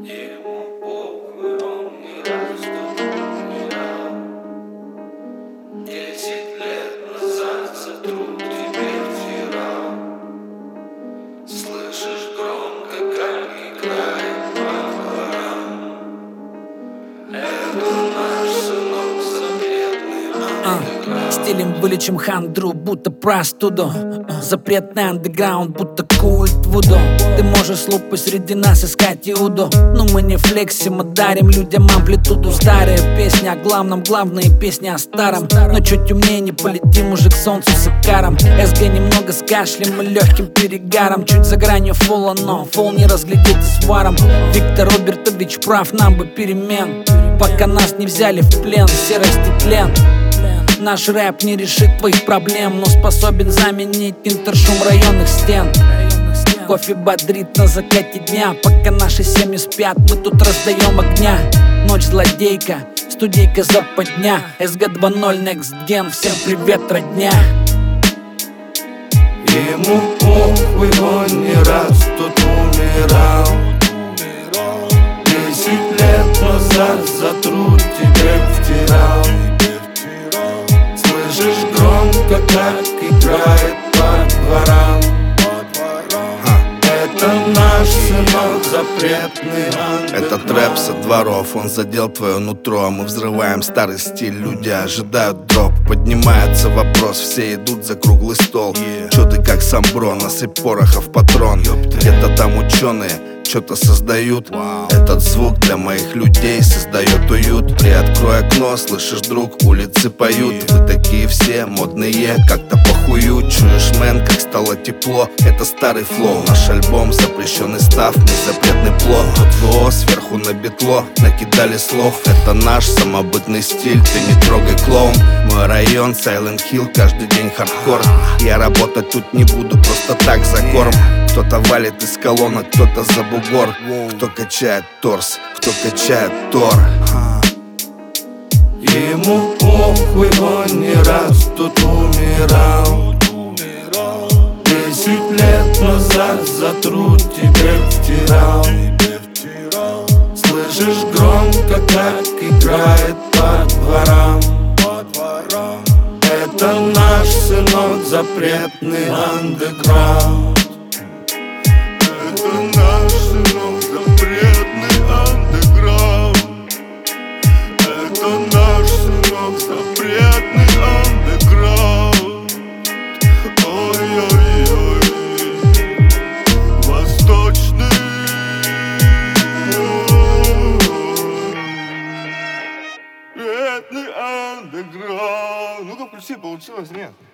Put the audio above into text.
Ему похуй, он не раз тут умирал. 10 лет назад за труд тебе втирал. Слышишь громко, как играет по дворам. Это наш сынок, запретный андеграунд. Стилем вылечим хандру, будто простуду. Запретный андеграунд, будто культ вуду. Ты можешь лупы среди нас искать Иуду, но мы не флексим, мы дарим людям амплитуду. Старая песня о главном, главные песни о старом. Но чуть умнее не полетим уже к солнцу с икаром. СГ немного с кашлем и легким перегаром. Чуть за гранью фола, но фол не разглядеть с варом. Виктор Робертович прав, нам бы перемен, пока нас не взяли в плен, серость и тлен. Наш рэп не решит твоих проблем, но способен заменить интершум районных стен. Кофе бодрит на закате дня, пока наши семьи спят, мы тут раздаем огня. Ночь злодейка, студийка западня. СГ 2.0 Next Gen, всем привет, родня. Ему похуй, он не раз тут умирал. 10 лет назад за труд тебе втирал. Слышишь громко, как играет по дворам. Это наш сынок, запретный андеграунд. Этот рэп со дворов, он задел твое нутро. Мы взрываем старый стиль, люди ожидают дроп. Поднимается вопрос, все идут за круглый стол. Чё ты как Самбро, насыпь пороха в патрон. Где-то там ученые что-то создают. Этот звук для моих людей создает уют. Приоткрой окно, слышишь, друг, улицы поют. Вы такие все модные, как-то похую. Чуешь, мэн, как стало тепло. Это старый флоу, наш альбом запрещенный став, не запретный плод. ВО сверху на битло накидали слов. Это наш самобытный стиль, ты не трогай, клоун. Мой район, Silent Hill, каждый день хардкор. Я работать тут не буду, просто так за корм. Кто-то валит из колонок, кто-то за бугор. Кто качает торс, кто качает тор. Ему похуй, он не раз тут умирал. 10 лет назад за труд тебе втирал. Слышишь громко, как играет по дворам. Это наш сынок, запретный андеграунд. Это наш сынок, запретный андеграунд. Это наш сынок, запретный андеграунд. Ой-ой-ой, восточный. Запретный андеграунд. Ну-ка, включи, получилось, нет?